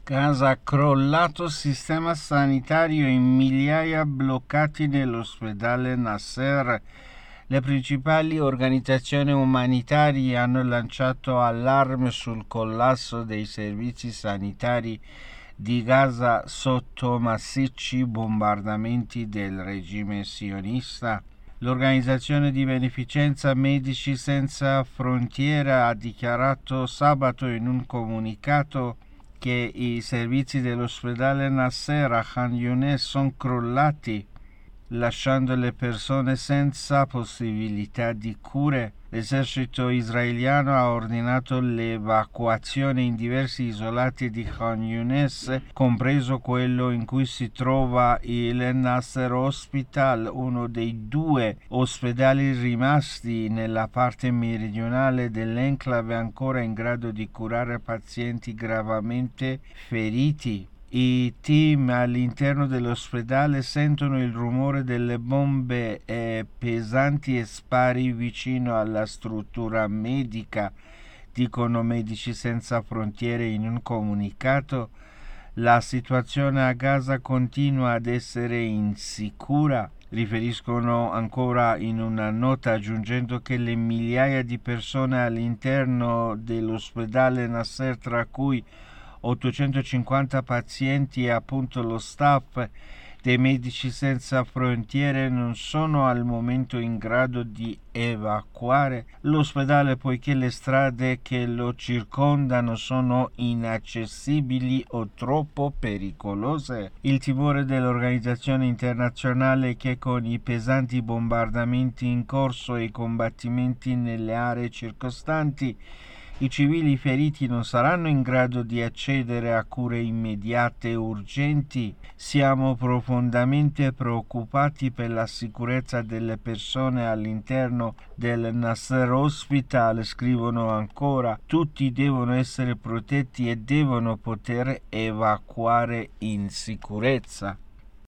Gaza crollato sistema sanitario in migliaia bloccati nell'ospedale Nasser. Le principali organizzazioni umanitarie hanno lanciato allarme sul collasso dei servizi sanitari di Gaza sotto massicci bombardamenti del regime sionista. L'organizzazione di beneficenza Medici Senza Frontiere ha dichiarato sabato in un comunicato che i servizi dell'ospedale Nasser a Khan Younis sono crollati, lasciando le persone senza possibilità di cure. L'esercito israeliano ha ordinato l'evacuazione in diversi isolati di Khan Younis, compreso quello in cui si trova il Nasser Hospital, uno dei due ospedali rimasti nella parte meridionale dell'enclave ancora in grado di curare pazienti gravemente feriti. I team all'interno dell'ospedale sentono il rumore delle bombe pesanti e spari vicino alla struttura medica, dicono Medici Senza Frontiere in un comunicato. La situazione a Gaza continua ad essere insicura, riferiscono ancora in una nota, aggiungendo che le migliaia di persone all'interno dell'ospedale Nasser, tra cui 850 pazienti e appunto lo staff dei Medici Senza Frontiere, non sono al momento in grado di evacuare l'ospedale poiché le strade che lo circondano sono inaccessibili o troppo pericolose. Il timore dell'organizzazione internazionale è che con i pesanti bombardamenti in corso e i combattimenti nelle aree circostanti i civili feriti non saranno in grado di accedere a cure immediate e urgenti. Siamo profondamente preoccupati per la sicurezza delle persone all'interno del Nasser Hospital, scrivono ancora. Tutti devono essere protetti e devono poter evacuare in sicurezza.